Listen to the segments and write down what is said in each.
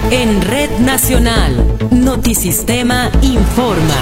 En Red Nacional, Notisistema informa.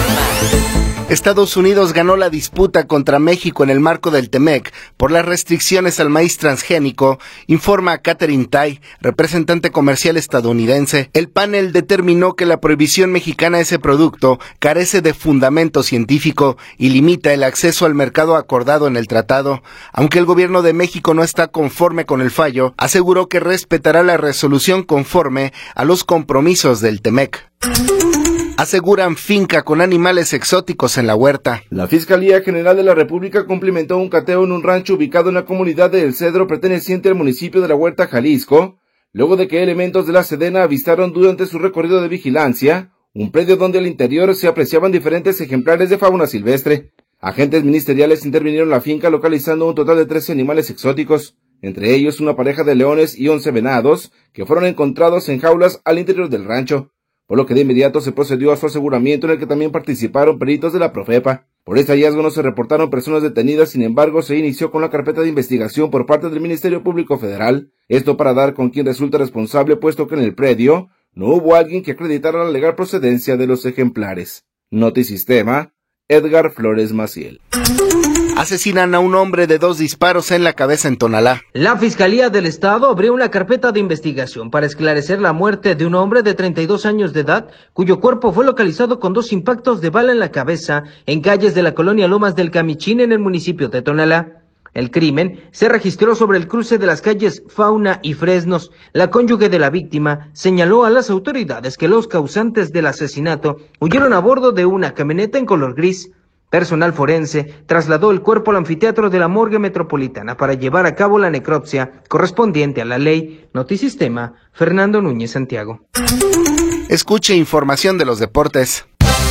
Estados Unidos ganó la disputa contra México en el marco del TEMEC por las restricciones al maíz transgénico, informa Katherine Tai, representante comercial estadounidense. El panel determinó que la prohibición mexicana de ese producto carece de fundamento científico y limita el acceso al mercado acordado en el tratado. Aunque el gobierno de México no está conforme con el fallo, aseguró que respetará la resolución conforme a los compromisos del TEMEC. Aseguran finca con animales exóticos en la huerta. La Fiscalía General de la República cumplimentó un cateo en un rancho ubicado en la comunidad de El Cedro perteneciente al municipio de La Huerta, Jalisco, luego de que elementos de la Sedena avistaron durante su recorrido de vigilancia un predio donde al interior se apreciaban diferentes ejemplares de fauna silvestre. Agentes ministeriales intervinieron en la finca localizando un total de 13 animales exóticos, entre ellos una pareja de leones y 11 venados, que fueron encontrados en jaulas al interior del rancho, por lo que de inmediato se procedió a su aseguramiento, en el que también participaron peritos de la Profepa. Por este hallazgo no se reportaron personas detenidas, sin embargo se inició con la carpeta de investigación por parte del Ministerio Público Federal, esto para dar con quien resulta responsable, puesto que en el predio no hubo alguien que acreditara la legal procedencia de los ejemplares. Notisistema, Edgar Flores Maciel. Asesinan a un hombre de 2 disparos en la cabeza en Tonalá. La Fiscalía del Estado abrió una carpeta de investigación para esclarecer la muerte de un hombre de 32 años de edad, cuyo cuerpo fue localizado con 2 impactos de bala en la cabeza en calles de la colonia Lomas del Camichín, en el municipio de Tonalá. El crimen se registró sobre el cruce de las calles Fauna y Fresnos. La cónyuge de la víctima señaló a las autoridades que los causantes del asesinato huyeron a bordo de una camioneta en color gris. Personal forense trasladó el cuerpo al anfiteatro de la Morgue Metropolitana para llevar a cabo la necropsia correspondiente a la ley. Notisistema, Fernando Núñez Santiago. Escuche información de los deportes.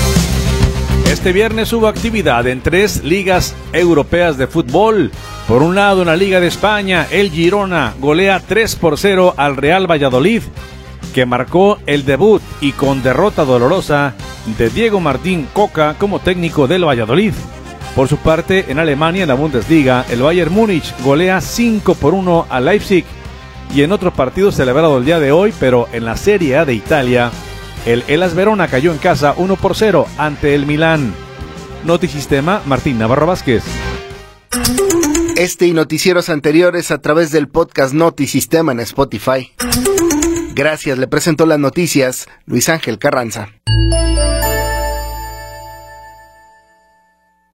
Este viernes hubo actividad en 3 ligas europeas de fútbol. Por un lado, en la Liga de España, el Girona golea 3-0 al Real Valladolid, que marcó el debut y con derrota dolorosa de Diego Martín Coca como técnico del Valladolid. Por su parte, en Alemania, en la Bundesliga, el Bayern Múnich golea 5-1 al Leipzig. Y en otro partido celebrado el día de hoy, pero en la Serie A de Italia, el Hellas Verona cayó en casa 1-0 ante el Milán. Notisistema, Martín Navarro Vázquez. Este y noticieros anteriores a través del podcast Notisistema en Spotify. Gracias, le presentó las noticias Luis Ángel Carranza.